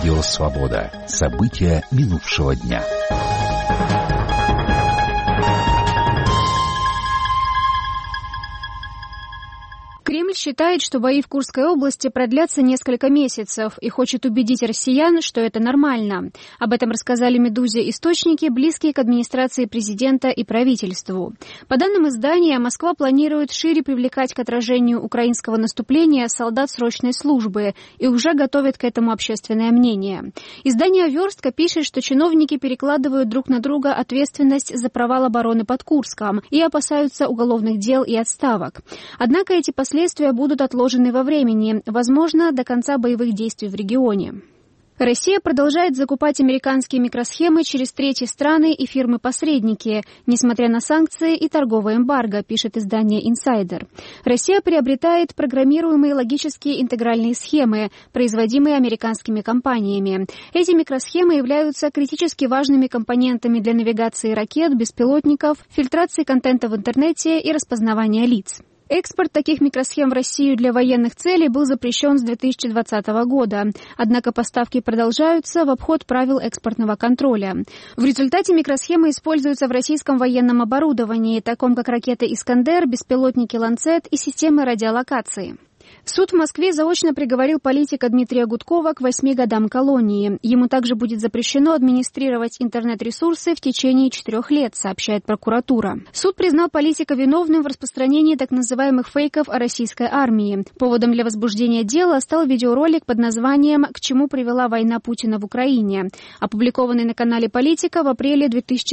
Радио «Свобода». События минувшего дня. Кремль считает, что бои в Курской области продлятся несколько месяцев и хочет убедить россиян, что это нормально. Об этом рассказали «Медузе» источники, близкие к администрации президента и правительству. По данным издания, Москва планирует шире привлекать к отражению украинского наступления солдат срочной службы и уже готовит к этому общественное мнение. Издание «Верстка» пишет, что чиновники перекладывают друг на друга ответственность за провал обороны под Курском и опасаются уголовных дел и отставок. Однако эти последствия будут отложены во времени, возможно, до конца боевых действий в регионе. Россия продолжает закупать американские микросхемы через третьи страны и фирмы-посредники, несмотря на санкции и торговое эмбарго, пишет издание «Инсайдер». Россия приобретает программируемые логические интегральные схемы, производимые американскими компаниями. Эти микросхемы являются критически важными компонентами для навигации ракет, беспилотников, фильтрации контента в интернете и распознавания лиц. Экспорт таких микросхем в Россию для военных целей был запрещен с 2020 года. Однако поставки продолжаются в обход правил экспортного контроля. В результате микросхемы используются в российском военном оборудовании, таком как ракеты «Искандер», беспилотники «Ланцет» и системы радиолокации. Суд в Москве заочно приговорил политика Дмитрия Гудкова к 8 годам колонии. Ему также будет запрещено администрировать интернет-ресурсы в течение 4 лет, сообщает прокуратура. Суд признал политика виновным в распространении так называемых фейков о российской армии. Поводом для возбуждения дела стал видеоролик под названием «К чему привела война Путина в Украине», опубликованный на канале «Политика» в апреле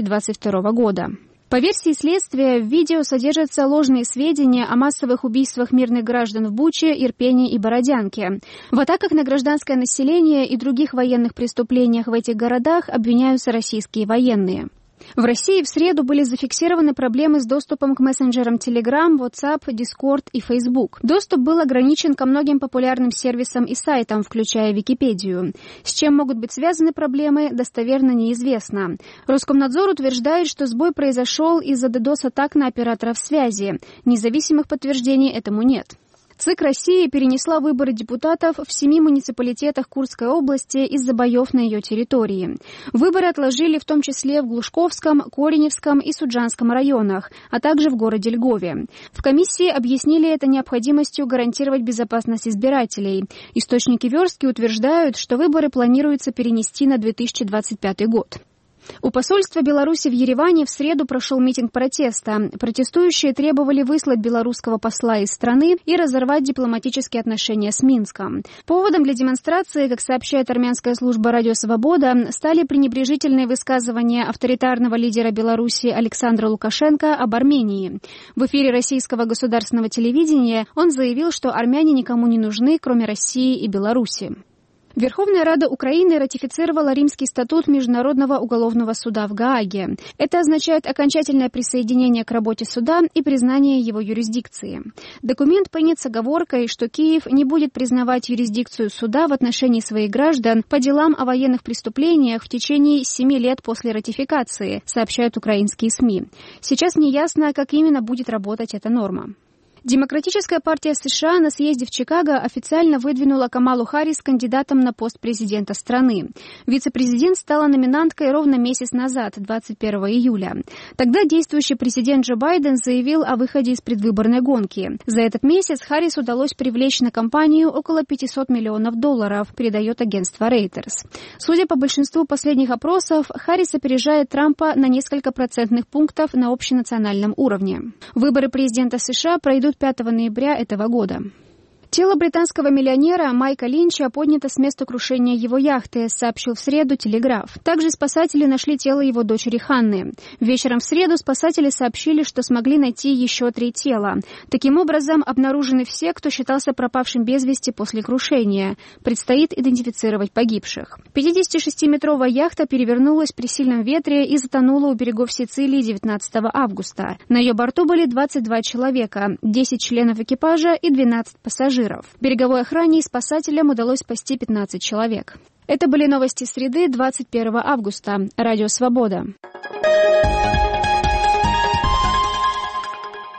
2022 года. По версии следствия, в видео содержатся ложные сведения о массовых убийствах мирных граждан в Буче, Ирпени и Бородянке. В атаках на гражданское население и других военных преступлениях в этих городах обвиняются российские военные. В России в среду были зафиксированы проблемы с доступом к мессенджерам Telegram, WhatsApp, Discord и Facebook. Доступ был ограничен ко многим популярным сервисам и сайтам, включая Википедию. С чем могут быть связаны проблемы, достоверно неизвестно. Роскомнадзор утверждает, что сбой произошел из-за DDoS-атак на операторов связи. Независимых подтверждений этому нет. ЦИК России перенесла выборы депутатов в 7 муниципалитетах Курской области из-за боев на ее территории. Выборы отложили в том числе в Глушковском, Кореневском и Суджанском районах, а также в городе Льгове. В комиссии объяснили это необходимостью гарантировать безопасность избирателей. Источники «Верстки» утверждают, что выборы планируется перенести на 2025 год. У посольства Беларуси в Ереване в среду прошел митинг протеста. Протестующие требовали выслать белорусского посла из страны и разорвать дипломатические отношения с Минском. Поводом для демонстрации, как сообщает армянская служба «Радио Свобода», стали пренебрежительные высказывания авторитарного лидера Беларуси Александра Лукашенко об Армении. В эфире российского государственного телевидения он заявил, что армяне никому не нужны, кроме России и Беларуси. Верховная Рада Украины ратифицировала Римский статут Международного уголовного суда в Гааге. Это означает окончательное присоединение к работе суда и признание его юрисдикции. Документ принят с оговоркой, что Киев не будет признавать юрисдикцию суда в отношении своих граждан по делам о военных преступлениях в течение 7 лет после ратификации, сообщают украинские СМИ. Сейчас неясно, как именно будет работать эта норма. Демократическая партия США на съезде в Чикаго официально выдвинула Камалу Харрис кандидатом на пост президента страны. Вице-президент стала номинанткой ровно месяц назад, 21 июля. Тогда действующий президент Джо Байден заявил о выходе из предвыборной гонки. За этот месяц Харрис удалось привлечь на кампанию около $500 миллионов, передает агентство Reuters. Судя по большинству последних опросов, Харрис опережает Трампа на несколько процентных пунктов на общенациональном уровне. Выборы президента США пройдут 5 ноября этого года. Тело британского миллионера Майка Линча поднято с места крушения его яхты, сообщил в среду «Телеграф». Также спасатели нашли тело его дочери Ханны. Вечером в среду спасатели сообщили, что смогли найти еще 3 тела. Таким образом, обнаружены все, кто считался пропавшим без вести после крушения. Предстоит идентифицировать погибших. 56-метровая яхта перевернулась при сильном ветре и затонула у берегов Сицилии 19 августа. На ее борту были 22 человека, 10 членов экипажа и 12 пассажиров. Береговой охране и спасателям удалось спасти 15 человек. Это были новости среды, 21 августа. Радио «Свобода».